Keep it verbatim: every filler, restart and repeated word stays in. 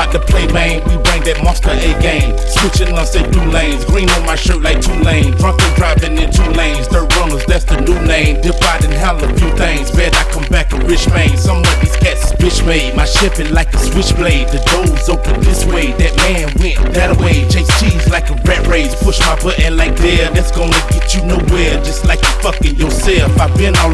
about to play, man. We bring that monster A game. Switching on say blue lanes. Green on my shirt like two lanes. Drunk and driving in two lanes. Third runners, that's the new name. Dip out and handle a few things. Bet I come back a rich man. Some of these cats is bitch made. My shipping like a switchblade. The doors open this way. That man went that way. Chase cheese like a rat race. Push my button like there. That's gonna get you nowhere. Just like you fucking yourself. I've been all